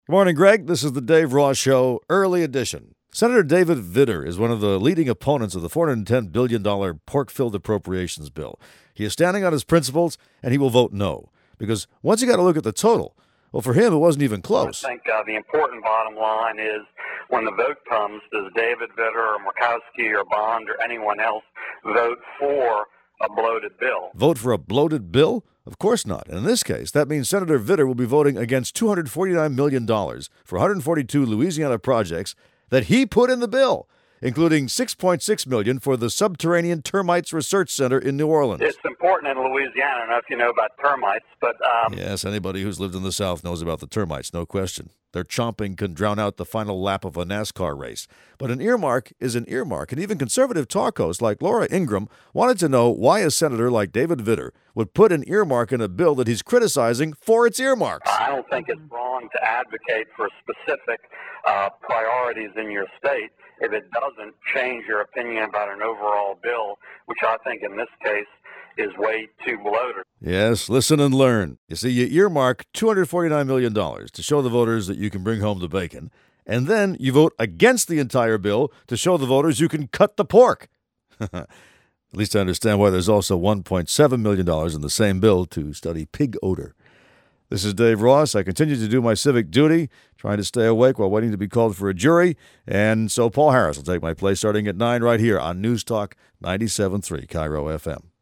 Good morning, Greg. This is the Dave Ross Show, early edition. Senator David Vitter is one of the leading opponents of the $410 billion pork-filled appropriations bill. He is standing on his principles, and he will vote no. Because once you got to look at the total, well, for him, it wasn't even close. I think the important bottom line is when the vote comes, does David Vitter or Murkowski or Bond or anyone else vote for a bloated bill? Vote for a bloated bill? Of course not. And in this case, that means Senator Vitter will be voting against $249 million for 142 Louisiana projects that he put in the bill, including $6.6 million for the Subterranean Termites Research Center in New Orleans. It's important in Louisiana. I don't know if you know about termites, but... Yes, anybody who's lived in the South knows about the termites, no question. Their chomping can drown out the final lap of a NASCAR race. But an earmark is an earmark, and even conservative talk hosts like Laura Ingraham wanted to know why a senator like David Vitter would put an earmark in a bill that he's criticizing for its earmarks. I don't think it's wrong to advocate for specific priorities in your state if it doesn't change your opinion about an overall bill, which I think in this case is way too bloated. Yes, listen and learn. You see, you earmark $249 million to show the voters that you can bring home the bacon, and then you vote against the entire bill to show the voters you can cut the pork. At least I understand why there's also $1.7 million in the same bill to study pig odor. This is Dave Ross. I continue to do my civic duty, trying to stay awake while waiting to be called for a jury, and so Paul Harris will take my place starting at 9 right here on News Talk 97.3 KIRO FM.